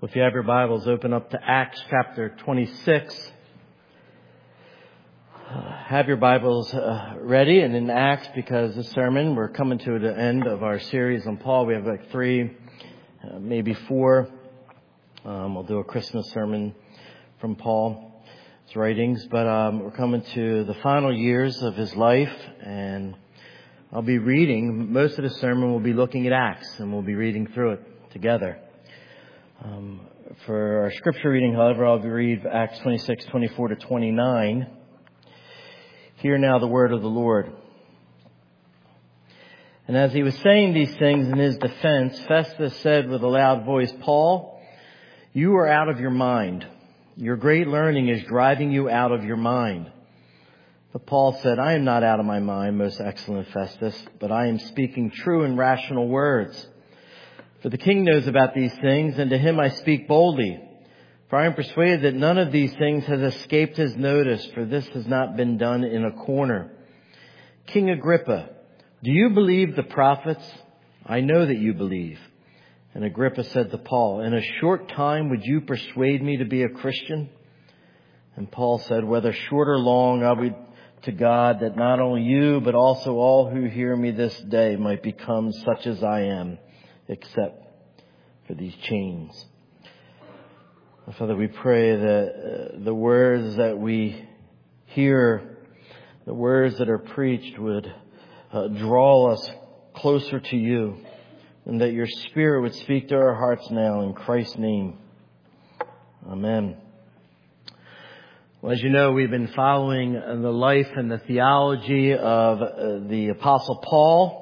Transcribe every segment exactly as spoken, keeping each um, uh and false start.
Well, if you have your Bibles, open up to Acts chapter twenty-six. Uh, have your Bibles uh, ready and in Acts, because this sermon, we're coming to the end of our series on Paul. We have like three, uh, maybe four. Um, we'll do a Christmas sermon from Paul's writings, but um, we're coming to the final years of his life, and I'll be reading. Most of the sermon will be looking at Acts, and we'll be reading through it together. Um, for our scripture reading, however, I'll read Acts twenty-six, twenty-four to twenty-nine. Hear now the word of the Lord. And as he was saying these things in his defense, Festus said with a loud voice, "Paul, you are out of your mind. Your great learning is driving you out of your mind." But Paul said, "I am not out of my mind, most excellent Festus, but I am speaking true and rational words. For the king knows about these things, and to him I speak boldly. For I am persuaded that none of these things has escaped his notice, for this has not been done in a corner. King Agrippa, do you believe the prophets? I know that you believe." And Agrippa said to Paul, "In a short time would you persuade me to be a Christian?" And Paul said, "Whether short or long, I would to God that not only you, but also all who hear me this day might become such as I am, except for these chains." Father, we pray that uh, the words that we hear, the words that are preached would uh, draw us closer to you, and that your Spirit would speak to our hearts now in Christ's name. Amen. Well, as you know, we've been following the life and the theology of uh, the Apostle Paul.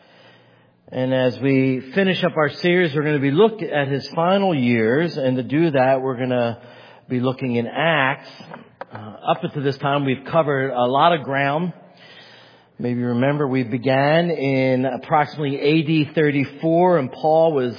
And as we finish up our series, we're going to be looking at his final years. And to do that, we're going to be looking in Acts. Uh, up until this time, we've covered a lot of ground. Maybe you remember we began in approximately A D thirty-four, and Paul was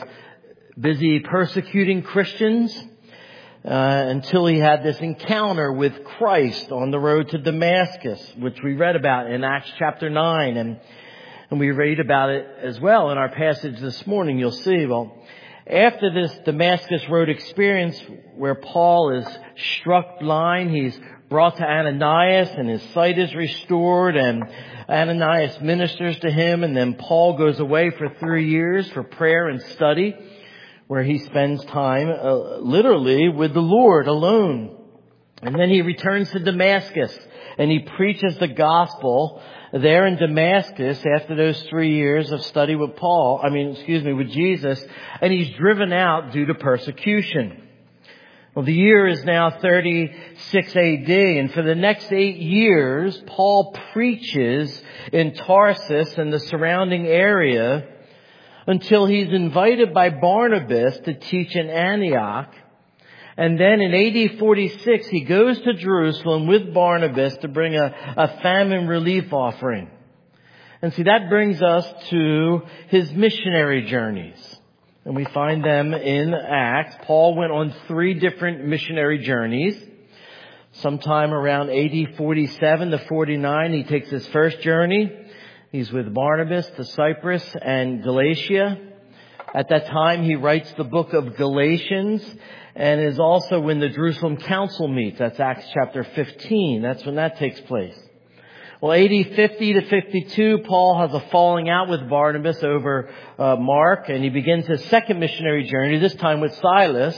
busy persecuting Christians uh, until he had this encounter with Christ on the road to Damascus, which we read about in Acts chapter nine. And And we read about it as well in our passage this morning. You'll see, well, after this Damascus Road experience where Paul is struck blind, he's brought to Ananias and his sight is restored, and Ananias ministers to him, and then Paul goes away for three years for prayer and study, where he spends time uh, literally with the Lord alone. And then he returns to Damascus and he preaches the gospel there in Damascus after those three years of study with Paul, I mean, excuse me, with Jesus, and he's driven out due to persecution. Well, the year is now thirty-six A D, and for the next eight years, Paul preaches in Tarsus and the surrounding area until he's invited by Barnabas to teach in Antioch. And then in A D forty-six, he goes to Jerusalem with Barnabas to bring a, a famine relief offering. And see, that brings us to his missionary journeys. And we find them in Acts. Paul went on three different missionary journeys. Sometime around A D forty-seven to forty-nine, he takes his first journey. He's with Barnabas to Cyprus and Galatia. At that time, he writes the book of Galatians, and is also when the Jerusalem Council meets. That's Acts chapter fifteen. That's when that takes place. Well, A D fifty to fifty-two, Paul has a falling out with Barnabas over uh, Mark, and he begins his second missionary journey, this time with Silas.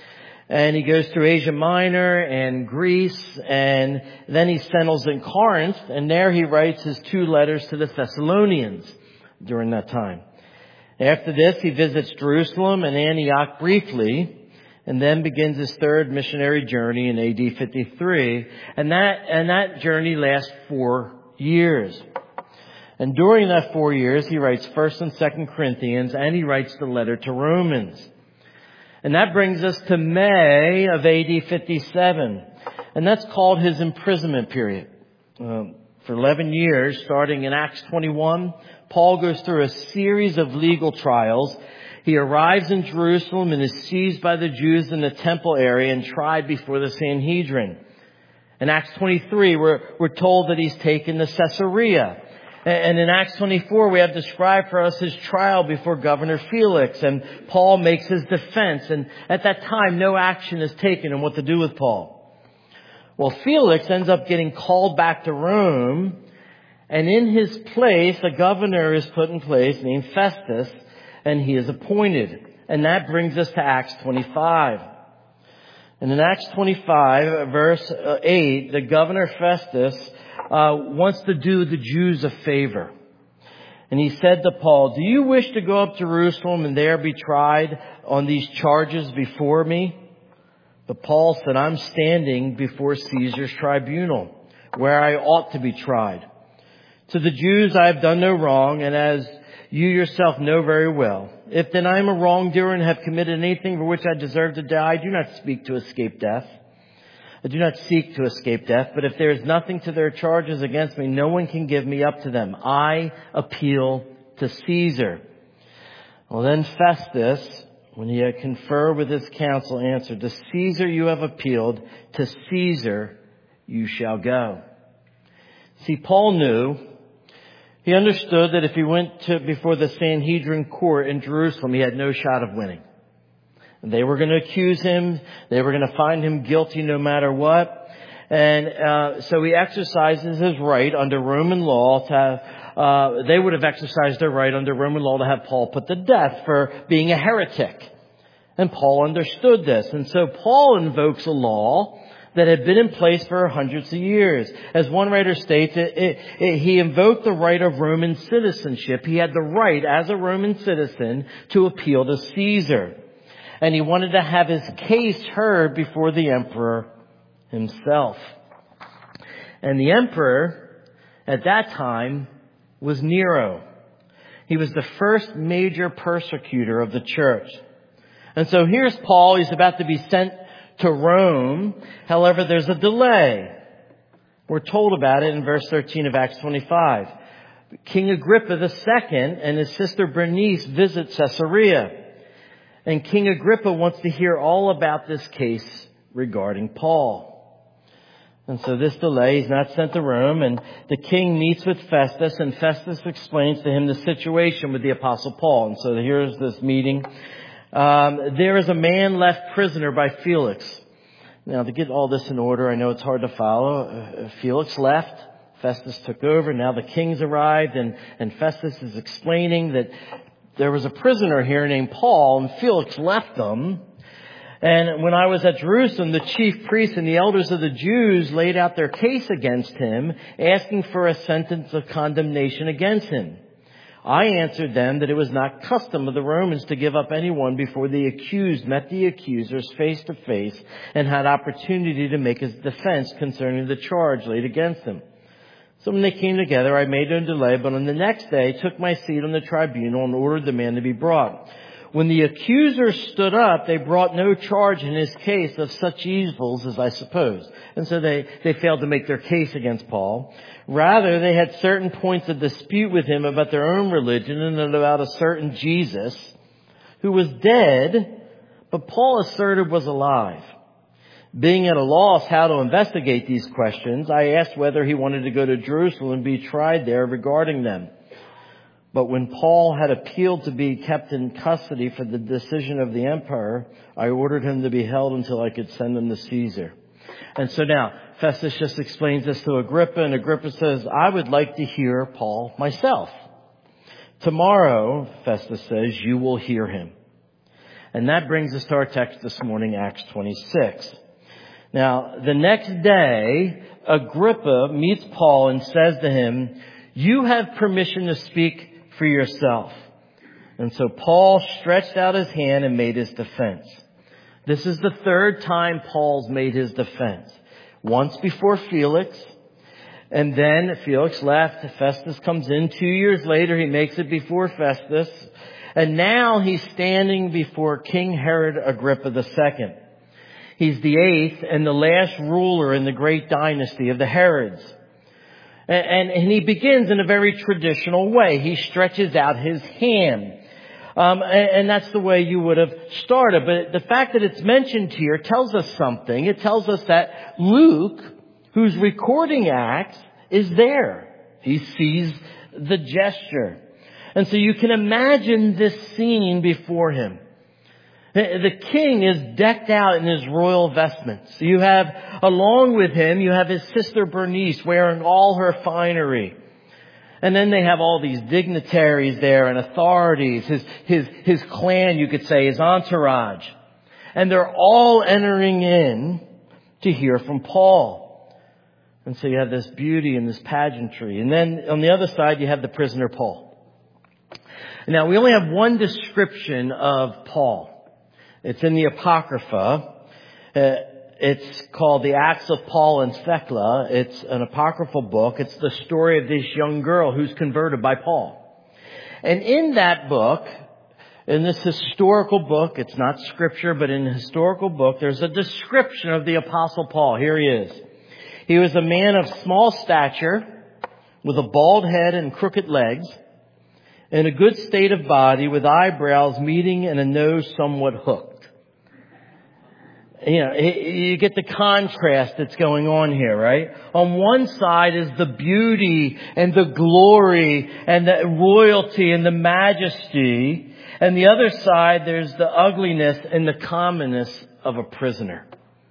And he goes through Asia Minor and Greece, and then he settles in Corinth, and there he writes his two letters to the Thessalonians during that time. After this, he visits Jerusalem and Antioch briefly, and then begins his third missionary journey in A D fifty-three. And that, and that journey lasts four years. And during that four years, he writes First and Second Corinthians, and he writes the letter to Romans. And that brings us to May of A D fifty-seven. And that's called his imprisonment period. Um, for eleven years, starting in Acts twenty-one, Paul goes through a series of legal trials. He arrives in Jerusalem and is seized by the Jews in the temple area and tried before the Sanhedrin. In Acts twenty-three, we're, we're told that he's taken to Caesarea. And in Acts twenty-four, we have described for us his trial before Governor Felix. And Paul makes his defense. And at that time, no action is taken on what to do with Paul. Well, Felix ends up getting called back to Rome. And in his place, a governor is put in place named Festus. And he is appointed. And that brings us to Acts twenty-five. And in Acts twenty-five, verse eight, the governor Festus uh, wants to do the Jews a favor. And he said to Paul, "Do you wish to go up to Jerusalem and there be tried on these charges before me?" But Paul said, "I'm standing before Caesar's tribunal, where I ought to be tried. To the Jews I have done no wrong, and as you yourself know very well. If then I am a wrongdoer and have committed anything for which I deserve to die, I do not speak to escape death. I do not seek to escape death, but if there is nothing to their charges against me, no one can give me up to them. I appeal to Caesar." Well, then Festus, when he had conferred with his council, answered, "To Caesar you have appealed, to Caesar you shall go." See, Paul knew, he understood that if he went to before the Sanhedrin court in Jerusalem, he had no shot of winning. They were going to accuse him. They were going to find him guilty no matter what. And uh, so he exercises his right under Roman law to have, uh, they would have exercised their right under Roman law to have Paul put to death for being a heretic. And Paul understood this. And so Paul invokes a law that had been in place for hundreds of years. As one writer states, it, it, it, he invoked the right of Roman citizenship. He had the right as a Roman citizen to appeal to Caesar. And he wanted to have his case heard before the emperor himself. And the emperor at that time was Nero. He was the first major persecutor of the church. And so here's Paul. He's about to be sent to Rome. However, there's a delay. We're told about it in verse thirteen of Acts twenty-five. King Agrippa the Second and his sister Bernice visit Caesarea. And King Agrippa wants to hear all about this case regarding Paul. And so this delay, he's not sent to Rome, and the king meets with Festus, and Festus explains to him the situation with the Apostle Paul. And so here's this meeting. Um, there is a man left prisoner by Felix. Now, to get all this in order, I know it's hard to follow. Uh, Felix left. Festus took over. Now the king's arrived, and, and Festus is explaining that there was a prisoner here named Paul, and Felix left him. And when I was at Jerusalem, the chief priests and the elders of the Jews laid out their case against him, asking for a sentence of condemnation against him. I answered them that it was not custom of the Romans to give up anyone before the accused met the accusers face to face and had opportunity to make his defense concerning the charge laid against him. So when they came together, I made no delay, but on the next day took my seat on the tribunal and ordered the man to be brought. When the accusers stood up, they brought no charge in his case of such evils as I supposed. And so they, they failed to make their case against Paul. Rather, they had certain points of dispute with him about their own religion and about a certain Jesus who was dead, but Paul asserted was alive. Being at a loss how to investigate these questions, I asked whether he wanted to go to Jerusalem and be tried there regarding them. But when Paul had appealed to be kept in custody for the decision of the emperor, I ordered him to be held until I could send him to Caesar. And so now, Festus just explains this to Agrippa, and Agrippa says, I would like to hear Paul myself. Tomorrow, Festus says, you will hear him. And that brings us to our text this morning, Acts twenty-six. Now, the next day, Agrippa meets Paul and says to him, you have permission to speak for yourself. And so Paul stretched out his hand and made his defense. This is the third time Paul's made his defense. Once before Felix, and then Felix left. Festus comes in. Two years later, he makes it before Festus. And now he's standing before King Herod Agrippa the Second. He's the eighth and the last ruler in the great dynasty of the Herods. And, and he begins in a very traditional way. He stretches out his hand. Um, and, and that's the way you would have started. But the fact that it's mentioned here tells us something. It tells us that Luke, who's recording Acts, is there. He sees the gesture. And so you can imagine this scene before him. The king is decked out in his royal vestments. You have, along with him, you have his sister Bernice wearing all her finery. And then they have all these dignitaries there and authorities, his, his, his clan, you could say, his entourage. And they're all entering in to hear from Paul. And so you have this beauty and this pageantry. And then on the other side, you have the prisoner Paul. Now, we only have one description of Paul. It's in the Apocrypha. Uh, it's called the Acts of Paul and Thecla. It's an apocryphal book. It's the story of this young girl who's converted by Paul. And in that book, in this historical book, it's not scripture, but in a historical book, there's a description of the Apostle Paul. Here he is. He was a man of small stature, with a bald head and crooked legs, in a good state of body, with eyebrows meeting and a nose somewhat hooked. You know, you get the contrast that's going on here, right? On one side is the beauty and the glory and the royalty and the majesty. And the other side, there's the ugliness and the commonness of a prisoner.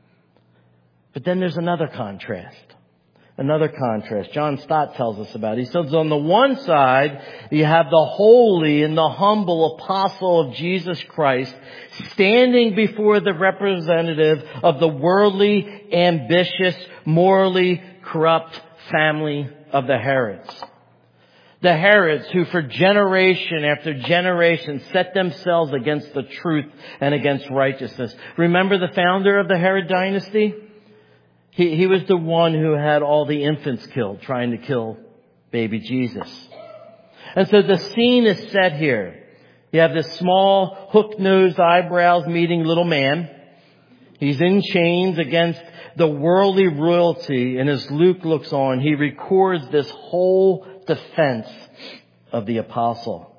But then there's another contrast. Another contrast. John Stott tells us about it. He says on the one side, you have the holy and the humble apostle of Jesus Christ standing before the representative of the worldly, ambitious, morally corrupt family of the Herods. The Herods who for generation after generation set themselves against the truth and against righteousness. Remember the founder of the Herod dynasty? He, he was the one who had all the infants killed, trying to kill baby Jesus. And so the scene is set here. You have this small, hook-nosed, eyebrows meeting little man. He's in chains against the worldly royalty. And as Luke looks on, he records this whole defense of the apostle.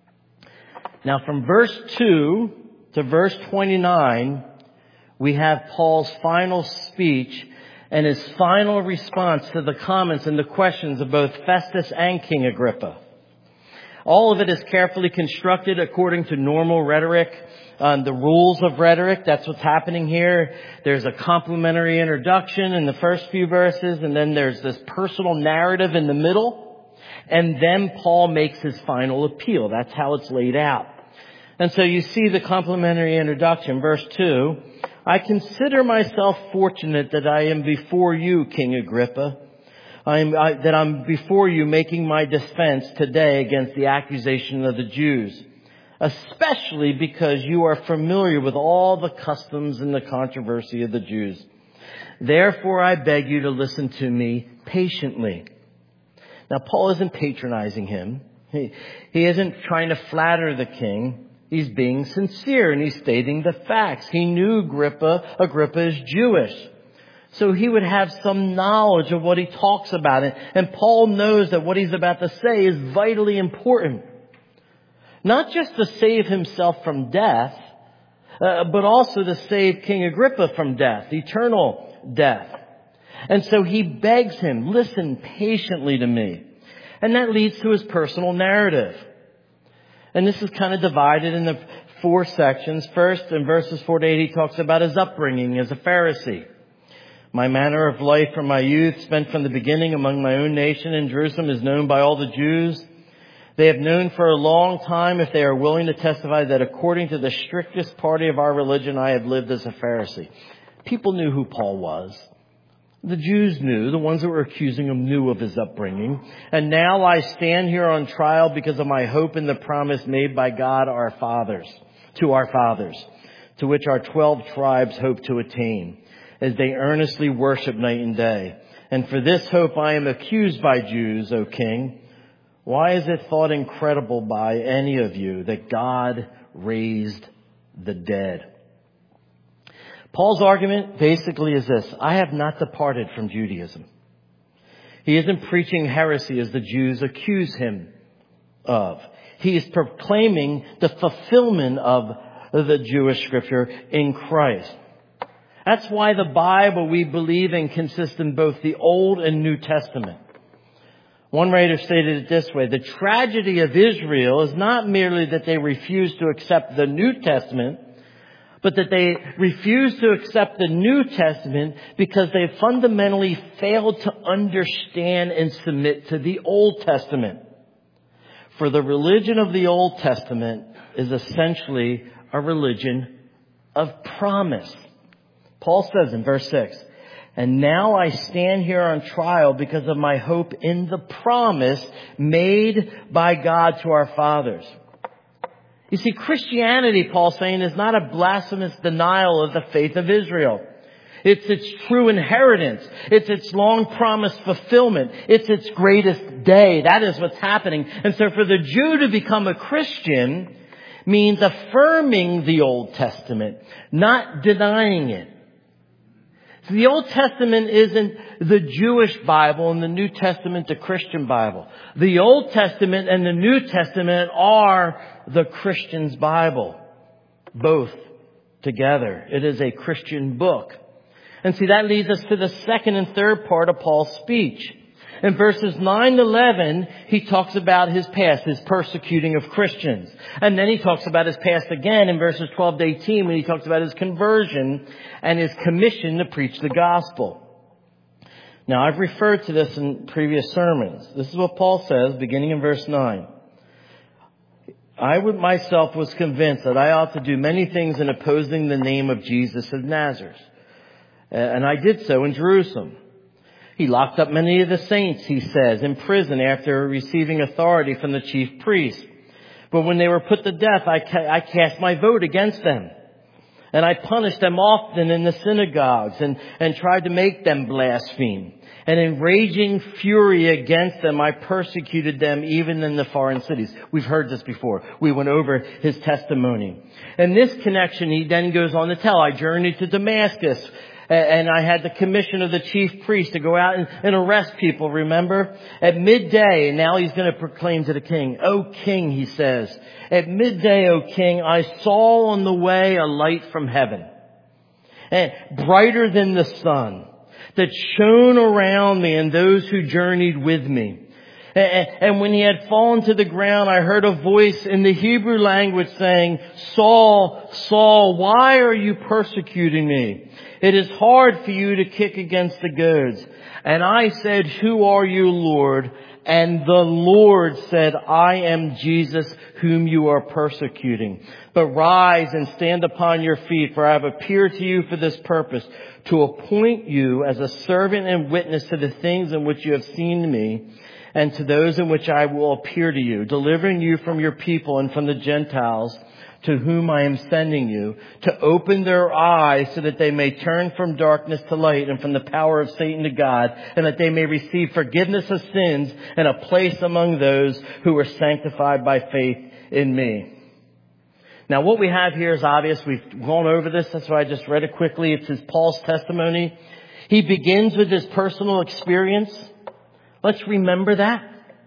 Now from verse two to verse twenty-nine, we have Paul's final speech and his final response to the comments and the questions of both Festus and King Agrippa. All of it is carefully constructed according to normal rhetoric, um, the rules of rhetoric. That's what's happening here. There's a complimentary introduction in the first few verses, and then there's this personal narrative in the middle, and then Paul makes his final appeal. That's how it's laid out. And so you see the complimentary introduction, verse two. I consider myself fortunate that I am before you, King Agrippa. I am, I, that I'm before you making my defense today against the accusation of the Jews, especially because you are familiar with all the customs and the controversy of the Jews. Therefore, I beg you to listen to me patiently. Now, Paul isn't patronizing him. He, he isn't trying to flatter the king. He's being sincere and he's stating the facts. He knew Agrippa. Agrippa is Jewish. So he would have some knowledge of what he talks about. And, and Paul knows that what he's about to say is vitally important. Not just to save himself from death, uh, but also to save King Agrippa from death, eternal death. And so he begs him, listen patiently to me. And that leads to his personal narrative. And this is kind of divided into four sections. First, in verses four to eight, he talks about his upbringing as a Pharisee. My manner of life from my youth, spent from the beginning among my own nation in Jerusalem, is known by all the Jews. They have known for a long time, if they are willing to testify, that according to the strictest party of our religion, I have lived as a Pharisee. People knew who Paul was. The Jews knew, the ones that were accusing him knew of his upbringing. And now I stand here on trial because of my hope in the promise made by God our fathers, to our fathers, to which our twelve tribes hope to attain, as they earnestly worship night and day. And for this hope I am accused by Jews, O King. Why is it thought incredible by any of you that God raised the dead? Paul's argument basically is this: I have not departed from Judaism. He isn't preaching heresy as the Jews accuse him of. He is proclaiming the fulfillment of the Jewish scripture in Christ. That's why the Bible we believe in consists in both the Old and New Testament. One writer stated it this way: the tragedy of Israel is not merely that they refuse to accept the New Testament, but that they refuse to accept the New Testament because they fundamentally failed to understand and submit to the Old Testament. For the religion of the Old Testament is essentially a religion of promise. Paul says in verse six, and now I stand here on trial because of my hope in the promise made by God to our fathers. You see, Christianity, Paul's saying, is not a blasphemous denial of the faith of Israel. It's its true inheritance. It's its long-promised fulfillment. It's its greatest day. That is what's happening. And so for the Jew to become a Christian means affirming the Old Testament, not denying it. So the Old Testament isn't the Jewish Bible and the New Testament the Christian Bible. The Old Testament and the New Testament are the Christian's Bible. Both together. It is a Christian book. And see, that leads us to the second and third part of Paul's speech. In verses nine to eleven, he talks about his past, his persecuting of Christians. And then he talks about his past again in verses twelve to eighteen when he talks about his conversion and his commission to preach the gospel. Now, I've referred to this in previous sermons. This is what Paul says, beginning in verse nine. I would myself was convinced that I ought to do many things in opposing the name of Jesus of Nazareth. And I did so in Jerusalem. He locked up many of the saints, he says, in prison after receiving authority from the chief priests. But when they were put to death, I, ca- I cast my vote against them. And I punished them often in the synagogues and, and tried to make them blaspheme. And in raging fury against them, I persecuted them even in the foreign cities. We've heard this before. We went over his testimony. In this connection, he then goes on to tell, I journeyed to Damascus. And I had the commission of the chief priest to go out and, and arrest people, remember? At midday, and now he's going to proclaim to the king, O king, he says, at midday, O king, I saw on the way a light from heaven, and brighter than the sun, that shone around me and those who journeyed with me. And, and when he had fallen to the ground, I heard a voice in the Hebrew language saying, Saul, Saul, why are you persecuting me? It is hard for you to kick against the goads. And I said, who are you, Lord? And the Lord said, I am Jesus whom you are persecuting. But rise and stand upon your feet, for I have appeared to you for this purpose, to appoint you as a servant and witness to the things in which you have seen me, and to those in which I will appear to you, delivering you from your people and from the Gentiles, to whom I am sending you, to open their eyes so that they may turn from darkness to light and from the power of Satan to God, and that they may receive forgiveness of sins and a place among those who are sanctified by faith in me. Now, what we have here is obvious. We've gone over this. That's why I just read it quickly. It's his Paul's testimony. He begins with his personal experience. Let's remember that.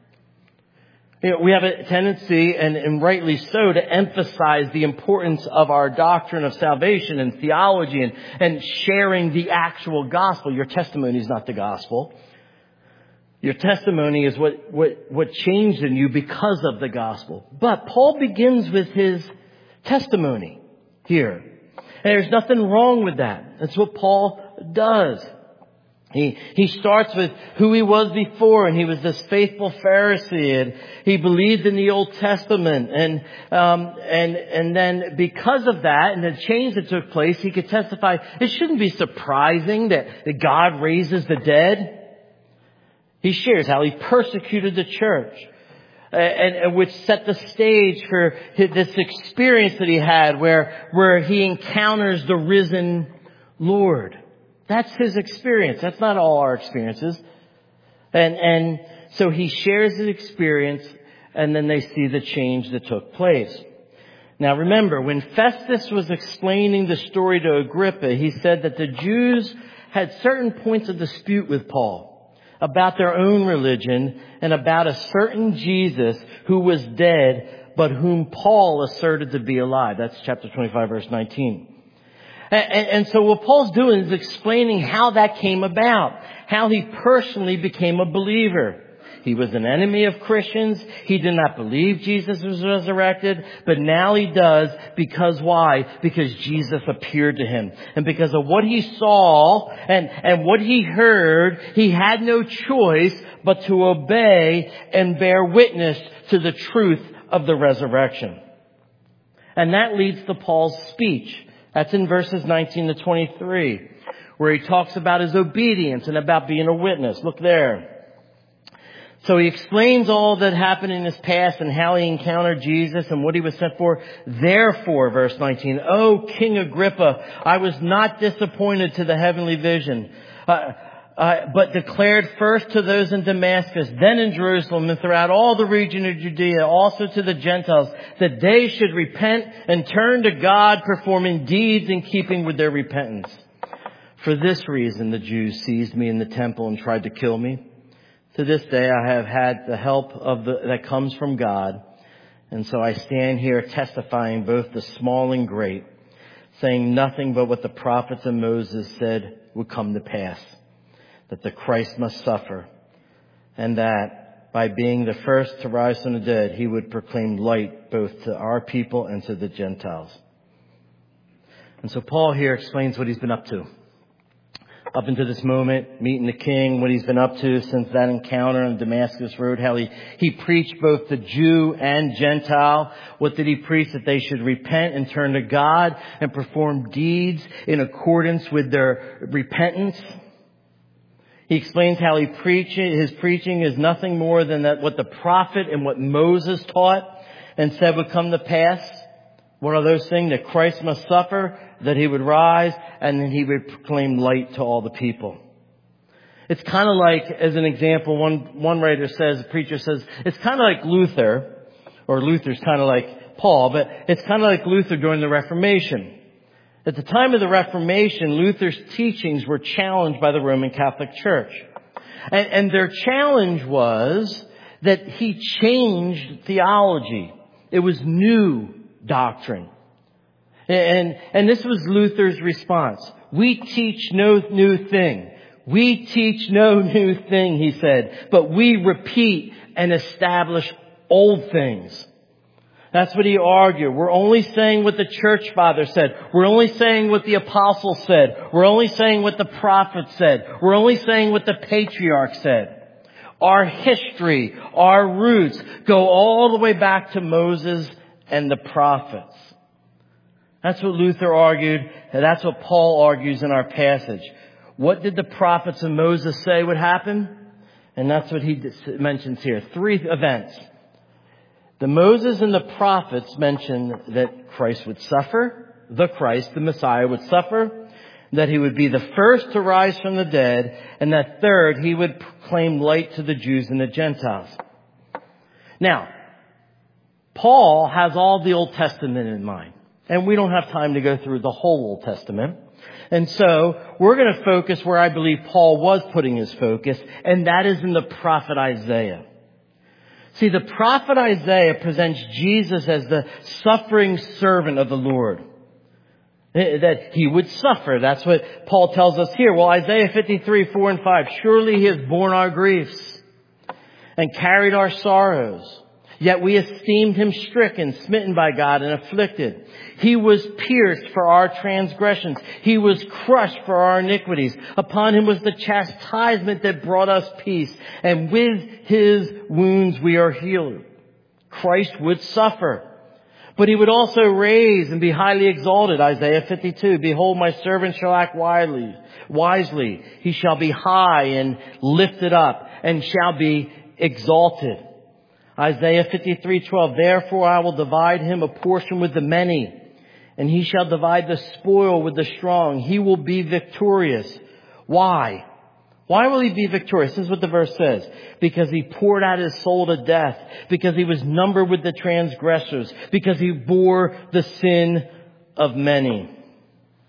You know, we have a tendency, and, and rightly so, to emphasize the importance of our doctrine of salvation and theology and, and sharing the actual gospel. Your testimony is not the gospel. Your testimony is what, what, what changed in you because of the gospel. But Paul begins with his testimony here. And there's nothing wrong with that. That's what Paul does. He, he starts with who he was before, and he was this faithful Pharisee, and he believed in the Old Testament, and, um, and, and then because of that, and the change that took place, he could testify, it shouldn't be surprising that, that God raises the dead. He shares how he persecuted the church, and, and which set the stage for this experience that he had where, where he encounters the risen Lord. That's his experience. That's not all our experiences. And, and so he shares his experience, and then they see the change that took place. Now remember, when Festus was explaining the story to Agrippa, he said that the Jews had certain points of dispute with Paul about their own religion and about a certain Jesus who was dead, but whom Paul asserted to be alive. That's chapter twenty-five, verse nineteen. And, and so what Paul's doing is explaining how that came about, how he personally became a believer. He was an enemy of Christians. He did not believe Jesus was resurrected, but now he does. Because why? Because Jesus appeared to him. And because of what he saw and, and what he heard, he had no choice but to obey and bear witness to the truth of the resurrection. And that leads to Paul's speech. That's in verses nineteen to twenty-three, where he talks about his obedience and about being a witness. Look there. So he explains all that happened in his past and how he encountered Jesus and what he was sent for. Therefore, verse nineteen, O King Agrippa, I was not disappointed to the heavenly vision, uh, uh, but declared first to those in Damascus, then in Jerusalem, and throughout all the region of Judea, also to the Gentiles, that they should repent and turn to God, performing deeds in keeping with their repentance. For this reason, the Jews seized me in the temple and tried to kill me. To this day, I have had the help of the, that comes from God. And so I stand here testifying both the small and great, saying nothing but what the prophets and Moses said would come to pass, that the Christ must suffer, and that by being the first to rise from the dead, he would proclaim light both to our people and to the Gentiles. And so Paul here explains what he's been up to. Up until this moment, meeting the king, what he's been up to since that encounter on Damascus Road, how he, he preached both to Jew and Gentile. What did he preach? That they should repent and turn to God and perform deeds in accordance with their repentance. He explains how he preach, his preaching is nothing more than that what the prophet and what Moses taught and said would come to pass. What are those things? That Christ must suffer, that he would rise, and then he would proclaim light to all the people. It's kind of like, as an example, one, one writer says, a preacher says, it's kind of like Luther, or Luther's kind of like Paul, but it's kind of like Luther during the Reformation. At the time of the Reformation, Luther's teachings were challenged by the Roman Catholic Church. And, and their challenge was that he changed theology. It was new doctrine. And, and this was Luther's response. We teach no new thing. We teach no new thing, he said, but we repeat and establish old things. That's what he argued. We're only saying what the church father said. We're only saying what the apostles said. We're only saying what the prophet said. We're only saying what the patriarch said. Our history, our roots go all the way back to Moses and the prophets. That's what Luther argued, and that's what Paul argues in our passage. What did the prophets and Moses say would happen? And that's what he mentions here. Three events. The Moses and the prophets mention that Christ would suffer, the Christ, the Messiah, would suffer, that he would be the first to rise from the dead, and that third, he would proclaim light to the Jews and the Gentiles. Now, Paul has all the Old Testament in mind, and we don't have time to go through the whole Old Testament. And so we're going to focus where I believe Paul was putting his focus, and that is in the prophet Isaiah. See, the prophet Isaiah presents Jesus as the suffering servant of the Lord. That he would suffer. That's what Paul tells us here. Well, Isaiah fifty-three, four and five. Surely he has borne our griefs and carried our sorrows. Yet we esteemed him stricken, smitten by God, and afflicted. He was pierced for our transgressions. He was crushed for our iniquities. Upon him was the chastisement that brought us peace. And with his wounds we are healed. Christ would suffer. But he would also raise and be highly exalted. Isaiah fifty-two. Behold, my servant shall act wisely. Wisely. He shall be high and lifted up and shall be exalted. Isaiah fifty-three, twelve. Therefore I will divide him a portion with the many, and he shall divide the spoil with the strong. He will be victorious. Why? Why will he be victorious? This is what the verse says. Because he poured out his soul to death. Because he was numbered with the transgressors. Because he bore the sin of many.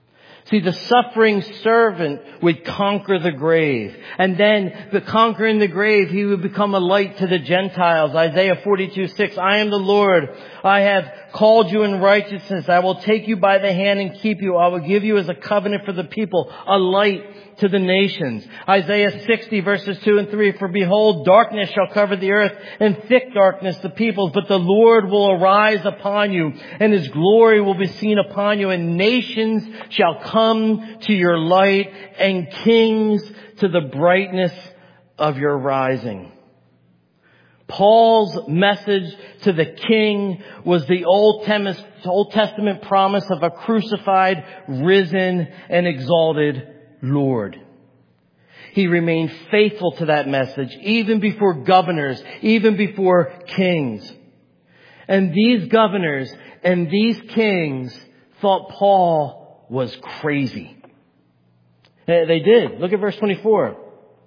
See, the suffering servant would conquer the grave. And then, the conquering the grave, he would become a light to the Gentiles. Isaiah forty-two six, I am the Lord. I have called you in righteousness. I will take you by the hand and keep you. I will give you as a covenant for the people, a light to the nations. Isaiah sixty verses two and three, for behold, darkness shall cover the earth and thick darkness the peoples, but the Lord will arise upon you and his glory will be seen upon you, and nations shall come to your light and kings to the brightness of your rising. Paul's message to the king was the Old Testament promise of a crucified, risen, and exalted Lord. He remained faithful to that message, even before governors, even before kings. And these governors and these kings thought Paul was crazy. They did. Look at verse twenty-four.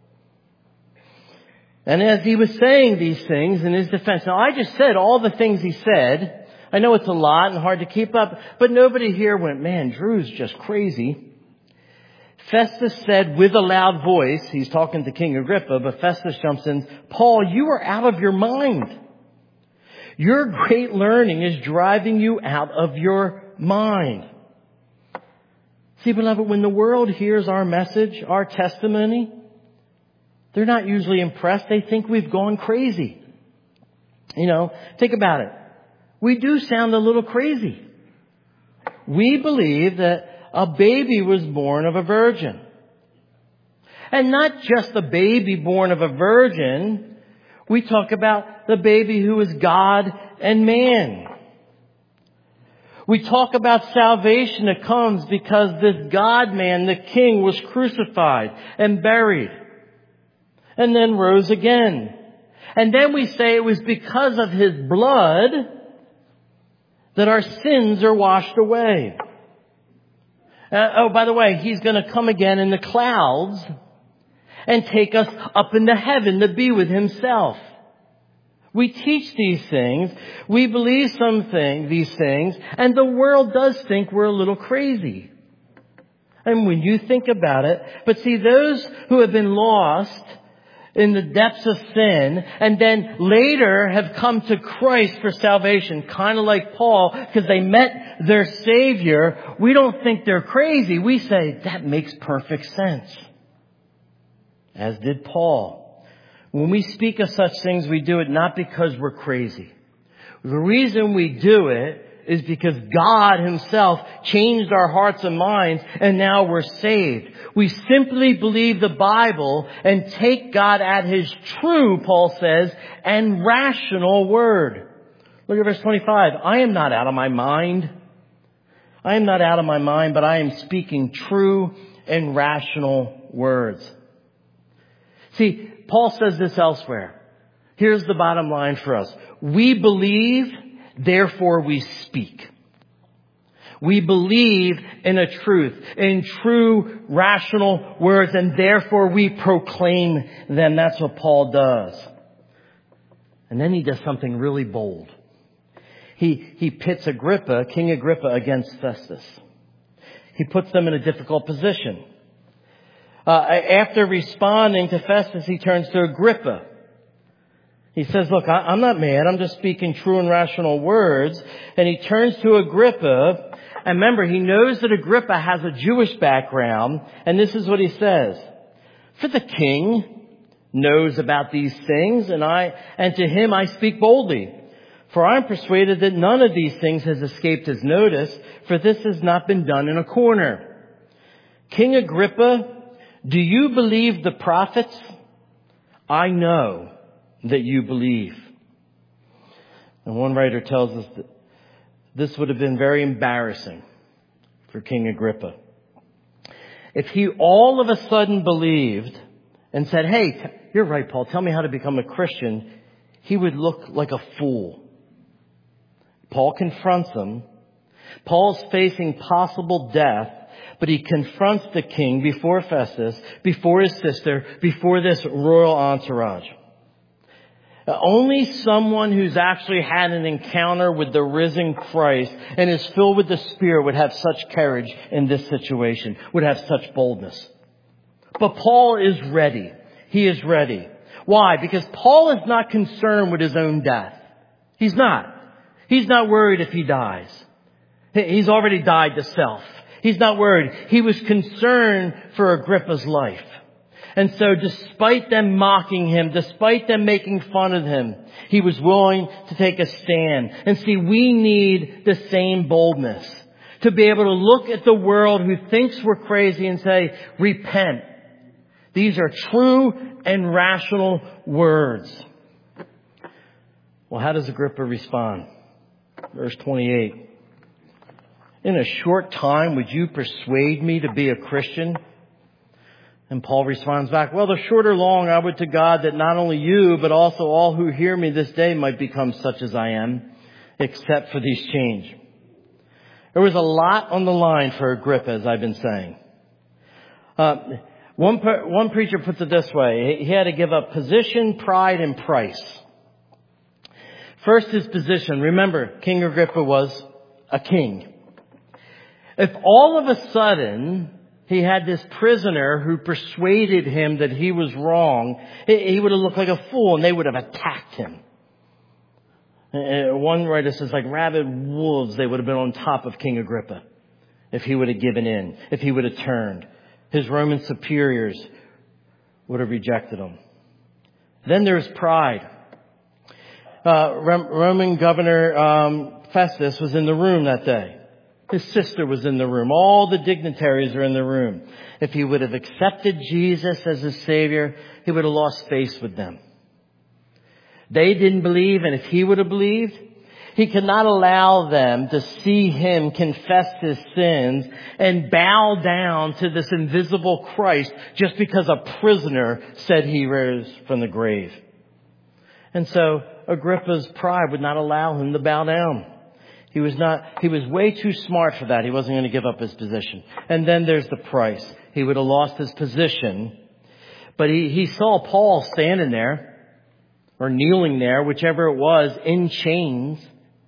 And as he was saying these things in his defense, now I just said all the things he said. I know it's a lot and hard to keep up, but nobody here went, man, Drew's just crazy. Festus said with a loud voice, he's talking to King Agrippa, but Festus jumps in, Paul, you are out of your mind. Your great learning is driving you out of your mind. See, beloved, when the world hears our message, our testimony, they're not usually impressed. They think we've gone crazy. You know, think about it. We do sound a little crazy. We believe that a baby was born of a virgin. And not just a baby born of a virgin. We talk about the baby who is God and man. We talk about salvation that comes because this God-man, the King, was crucified and buried and then rose again. And then we say it was because of his blood that our sins are washed away. Uh, oh, by the way, he's going to come again in the clouds and take us up into heaven to be with himself. We teach these things. We believe some thing, these things, and the world does think we're a little crazy. And when you think about it, but see, those who have been lost in the depths of sin and then later have come to Christ for salvation, kind of like Paul, because they met their Savior, we don't think they're crazy. We say, that makes perfect sense. As did Paul. When we speak of such things, we do it not because we're crazy. The reason we do it is because God himself changed our hearts and minds, and now we're saved. We simply believe the Bible and take God at his true, Paul says, and rational word. Look at verse twenty-five. I am not out of my mind. I am not out of my mind, but I am speaking true and rational words. See, Paul says this elsewhere. Here's the bottom line for us. We believe, therefore we speak. We believe in a truth, in true, rational words, and therefore we proclaim them. That's what Paul does. And then he does something really bold. He, he pits Agrippa, King Agrippa, against Festus. He puts them in a difficult position. Uh, after responding to Festus, he turns to Agrippa. He says, look, I, I'm not mad. I'm just speaking true and rational words. And he turns to Agrippa. And remember, he knows that Agrippa has a Jewish background. And this is what he says. For the king knows about these things, and I, and to him I speak boldly. For I'm persuaded that none of these things has escaped his notice, for this has not been done in a corner. King Agrippa, do you believe the prophets? I know that you believe. And one writer tells us that this would have been very embarrassing for King Agrippa. If he all of a sudden believed and said, hey, you're right, Paul, tell me how to become a Christian, he would look like a fool. Paul confronts him. Paul's facing possible death, but he confronts the king before Festus, before his sister, before this royal entourage. Only someone who's actually had an encounter with the risen Christ and is filled with the Spirit would have such courage in this situation, would have such boldness. But Paul is ready. He is ready. Why? Because Paul is not concerned with his own death. He's not. He's not worried if he dies. He's already died to self. He's not worried. He was concerned for Agrippa's life. And so despite them mocking him, despite them making fun of him, he was willing to take a stand. And see, we need the same boldness to be able to look at the world who thinks we're crazy and say, repent. These are true and rational words. Well, how does Agrippa respond? Verse twenty-eight. In a short time, would you persuade me to be a Christian? And Paul responds back, well, the short or long, I would to God that not only you, but also all who hear me this day might become such as I am, except for these chains. There was a lot on the line for Agrippa, as I've been saying. Uh, one, one preacher puts it this way. He had to give up position, pride, and price. First, his position. Remember, King Agrippa was a king. If all of a sudden he had this prisoner who persuaded him that he was wrong, he would have looked like a fool and they would have attacked him. One writer says, like rabid wolves, they would have been on top of King Agrippa if he would have given in, if he would have turned. His Roman superiors would have rejected him. Then there's pride. Uh, Roman Governor um, Festus was in the room that day. His sister was in the room. All the dignitaries are in the room. If he would have accepted Jesus as his Savior, he would have lost face with them. They didn't believe, and if he would have believed, he could not allow them to see him confess his sins and bow down to this invisible Christ just because a prisoner said he rose from the grave. And so Agrippa's pride would not allow him to bow down. He was not, he was way too smart for that. He wasn't going to give up his position. And then there's the price. He would have lost his position. But he, he saw Paul standing there or kneeling there, whichever it was, in chains.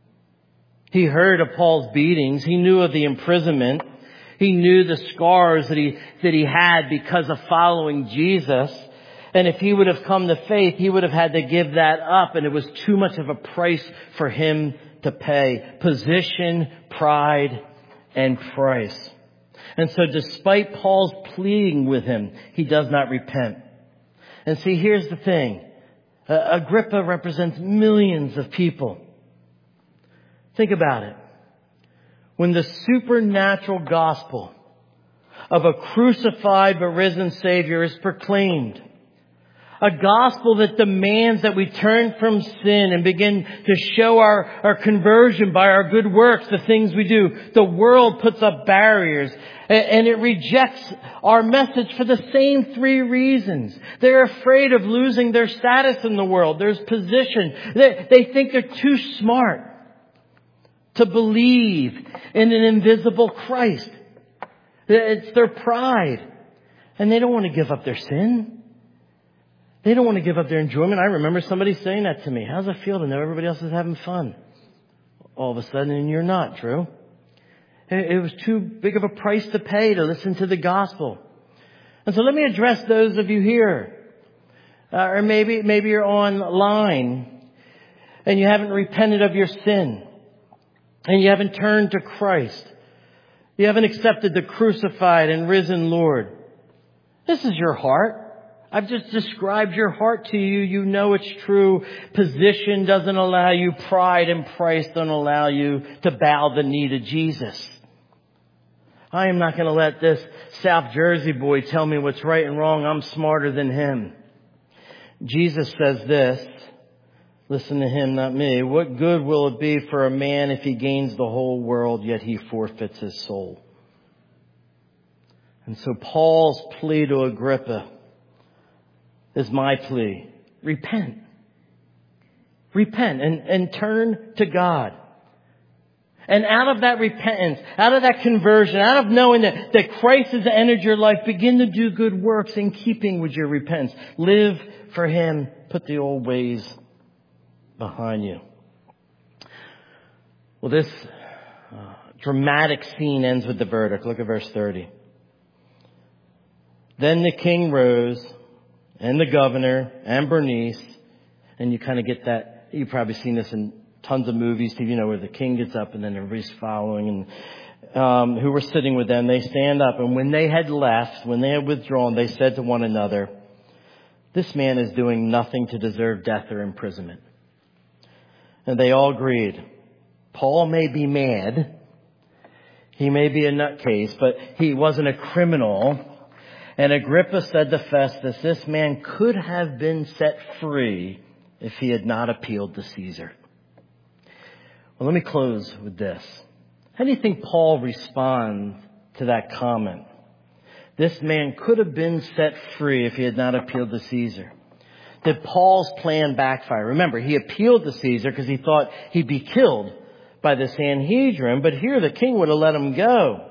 He heard of Paul's beatings. He knew of the imprisonment. He knew the scars that he, that he had because of following Jesus. And if he would have come to faith, he would have had to give that up. And it was too much of a price for him to pay. Position, pride, and price. And so despite Paul's pleading with him, he does not repent. And see, here's the thing. Uh, Agrippa represents millions of people. Think about it. When the supernatural gospel of a crucified but risen Savior is proclaimed, a gospel that demands that we turn from sin and begin to show our, our conversion by our good works, the things we do. The world puts up barriers and it rejects our message for the same three reasons. They're afraid of losing their status in the world. There's position. They, they think they're too smart to believe in an invisible Christ. It's their pride. And they don't want to give up their sin. They don't want to give up their enjoyment. I remember somebody saying that to me. How's it feel to know everybody else is having fun? All of a sudden, and you're not, Drew. It was too big of a price to pay to listen to the gospel. And so let me address those of you here. Uh, or maybe, maybe you're online and you haven't repented of your sin. And you haven't turned to Christ. You haven't accepted the crucified and risen Lord. This is your heart. I've just described your heart to you. You know it's true. Position doesn't allow you. Pride and price don't allow you to bow the knee to Jesus. I am not going to let this South Jersey boy tell me what's right and wrong. I'm smarter than him. Jesus says this. Listen to him, not me. What good will it be for a man if he gains the whole world, yet he forfeits his soul? And so Paul's plea to Agrippa is my plea. Repent. Repent and, and turn to God. And out of that repentance, out of that conversion, out of knowing that, that Christ has entered your life, begin to do good works in keeping with your repentance. Live for Him. Put the old ways behind you. Well, this uh, dramatic scene ends with the verdict. Look at verse thirty. Then the king rose, and the governor, and Bernice, and you kind of get that. You've probably seen this in tons of movies, you know, where the king gets up and then everybody's following, and um, who were sitting with them, they stand up. And when they had left, when they had withdrawn, they said to one another, "This man is doing nothing to deserve death or imprisonment." And they all agreed, Paul may be mad, he may be a nutcase, but he wasn't a criminal. And Agrippa said to Festus, this man could have been set free if he had not appealed to Caesar. Well, let me close with this. How do you think Paul responds to that comment? This man could have been set free if he had not appealed to Caesar. Did Paul's plan backfire? Remember, he appealed to Caesar because he thought he'd be killed by the Sanhedrin, but here the king would have let him go.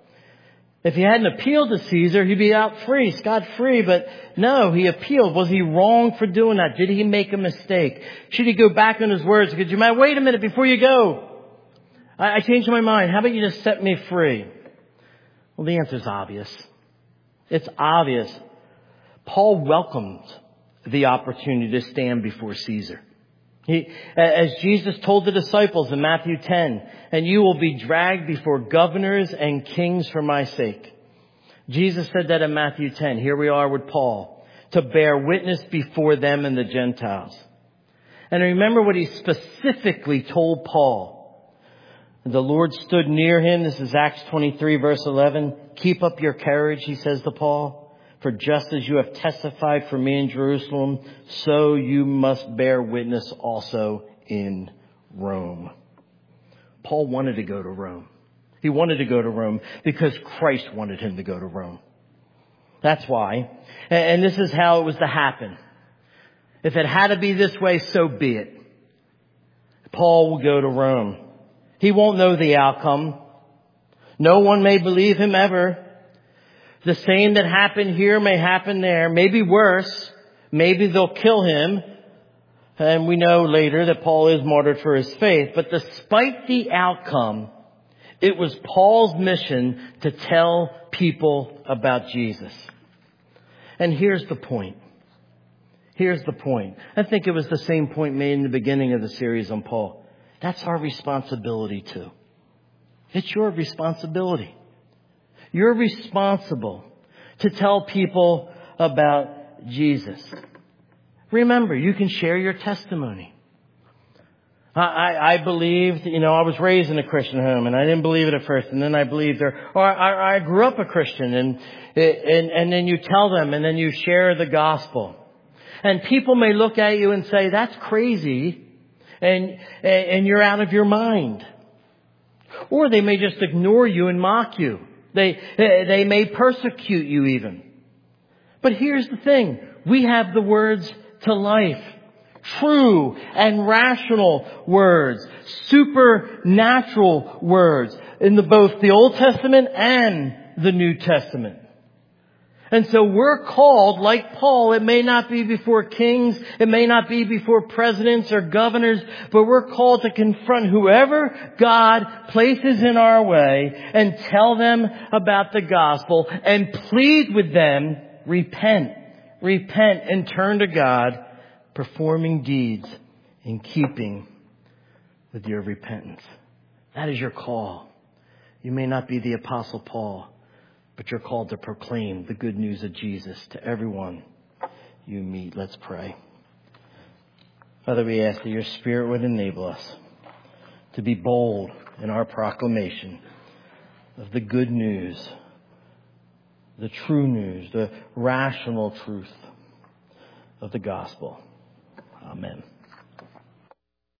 If he hadn't appealed to Caesar, he'd be out free, scot-free. But no, he appealed. Was he wrong for doing that? Did he make a mistake? Should he go back on his words? Could you mind, wait a minute before you go. I, I changed my mind. How about you just set me free? Well, the answer's obvious. It's obvious. Paul welcomed the opportunity to stand before Caesar. He, as Jesus told the disciples in Matthew ten, and you will be dragged before governors and kings for my sake. Jesus said that in Matthew ten. Here we are with Paul, to bear witness before them and the Gentiles. And remember what he specifically told Paul. The Lord stood near him. This is Acts twenty-three, verse eleven. Keep up your courage, he says to Paul. For just as you have testified for me in Jerusalem, so you must bear witness also in Rome. Paul wanted to go to Rome. He wanted to go to Rome because Christ wanted him to go to Rome. That's why. And this is how it was to happen. If it had to be this way, so be it. Paul will go to Rome. He won't know the outcome. No one may believe him ever. The same that happened here may happen there. Maybe worse. Maybe they'll kill him. And we know later that Paul is martyred for his faith. But despite the outcome, it was Paul's mission to tell people about Jesus. And here's the point. Here's the point. I think it was the same point made in the beginning of the series on Paul. That's our responsibility too. It's your responsibility. You're responsible to tell people about Jesus. Remember, you can share your testimony. I, I, I believed, you know, I was raised in a Christian home and I didn't believe it at first, and then I believed, or, or I, I grew up a Christian, and, and, and then you tell them and then you share the gospel. And people may look at you and say, that's crazy, and, and you're out of your mind. Or they may just ignore you and mock you. They, they may persecute you even. But here's the thing. We have the words to life. True and rational words. Supernatural words. In the, both the Old Testament and the New Testament. And so we're called, like Paul, it may not be before kings, it may not be before presidents or governors, but we're called to confront whoever God places in our way and tell them about the gospel and plead with them, repent, repent and turn to God, performing deeds in keeping with your repentance. That is your call. You may not be the Apostle Paul, but you're called to proclaim the good news of Jesus to everyone you meet. Let's pray. Father, we ask that your Spirit would enable us to be bold in our proclamation of the good news, the true news, the rational truth of the gospel. Amen.